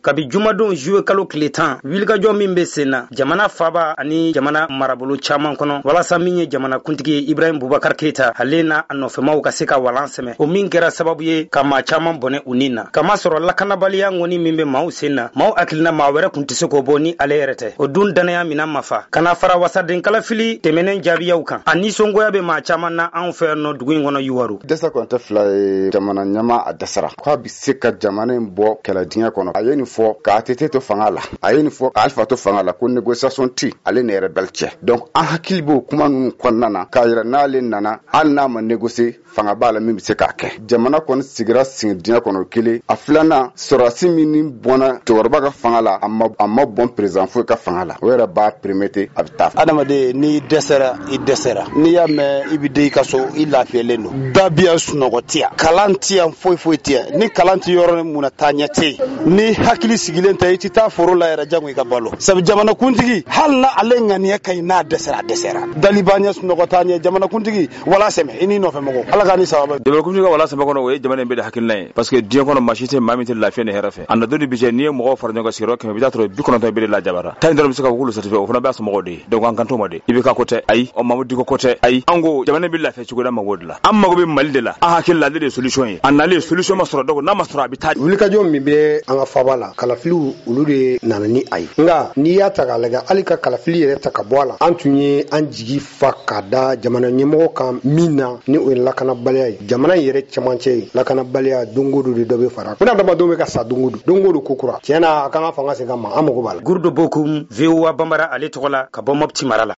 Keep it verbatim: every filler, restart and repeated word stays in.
kabi jumadon juwe kalo tile tan wilikajɔ min bɛ sen na jamana faba ani jamana marabolo caman kɔnɔ walasa min ye jamana kuntigi Ibrahim Boubacar Keita ale na a nɔfɛmaw ka se ka walan sɛmɛ o min kɛra sababu ye ka maa caman bɔnɛ u nin na kama sɔrɔ lakanabaliya ŋɔni min bɛ maaw sen na maaw hakilina maa wɛrɛ kun tɛ se k'o bɔ ni ale yɛrɛ tɛ o dun danaya mina ma fa kana fara wasaden kalafili tɛmɛnen jaabiyaw kan a nisɔngoya bɛ maa caman na anw fɛ yan nɔ dugu in kɔnɔ Yuwaru. Dɛsɛ kɔni tɛ fila ye jamana ɲɛma a dɛsɛra k'a bi se ka jamana in bɔ kɛlɛ dingɛ kɔnɔ a ye nin fɔ k'a tete to fanga la a ye nin fɔ k'a Alpha to fanga la ko négociation ti ale ni rebelle cɛ donc an hakili b'o kuma ninnu kɔnɔna na k'a yira n'ale nana hali n'a ma négocier fanga b'a la min bɛ se k'a kɛ jamana kɔni sigira sigi dingɛ kɔnɔ kelen a filanan sɔrɔdasi min ni bɔnna cɛkɔrɔba ka fanga la a ma a ma bɔn président foyi ka fanga la o yɛrɛ b'a permettre a bɛ taa. Adamaden n'i dɛsɛra i dɛsɛra n'i y'a mɛn i bɛ den i ka so i lafiyalen don dabiya sunɔgɔ tɛ yan kalan tɛ yan foyi foyi tɛ yan ni kalan tɛ yɔrɔ min na taa ɲɛ tɛ yen ni hakili sigilen tɛ i tɛ taa foro la yɛrɛ jango i ka balo sabu jamana kuntigi hali na ale ŋaniya ka ɲi n'a dɛsɛra a dɛsɛra daliba ɲɛ sunɔgɔ t'a ɲɛ jamana kuntigi wala sɛmɛ i n'i nɔfɛ mɔgɔ ala ka ni sababa. jamana kuntigi ka wala sɛmɛ kɔnɔ o ye jamana in bɛɛ de hakilina ye parce que diɲɛ kɔnɔ maa si tɛ maa min tɛ lafiya ni hɛrɛ fɛ a natɔ de bi cɛ n'i ye mɔgɔw fara ɲɔgɔn kan sigiyɔrɔ kɛmɛ i bɛ taa sɔrɔ bi kɔnɔntɔn bɛ de la jabara tan dɔrɔn bɛ se ka wolo satifɛ o fana b'a somɔgɔw de ye donc an kan t'o ma de i bɛ ka ko tɛ ayi o Mamadou Diko ko tɛ ayi an ko jamana bɛ lafiya cogo da mago de la an mago bɛ Mali de la an hakili la ale de ye solution ye a nalen solution ma sɔrɔ donc n'a ma sɔrɔ a bɛ taa. wulikajɔ min bɛ an ka faba la kalafiliw olu de nana ni a ye nka n'i y'a ta k'a lajɛ hali ka kalafili yɛrɛ ta ka bɔ a la an tun ye an jigi fa k'a da jamana ɲɛmɔgɔ kan min na ni o ye lakanabaliya ye jamana in yɛrɛ cɛmancɛ ye lakanabaliya don o don de dɔ bɛ fara ko adamadenw bɛ ka sa don o don don o don ko kura tiɲɛ na a kan ka fanga segin an ma an mago b'a la. Gurdo Bokum V O A Bambara ale tɔgɔ la ka bɔ Mopti mara la.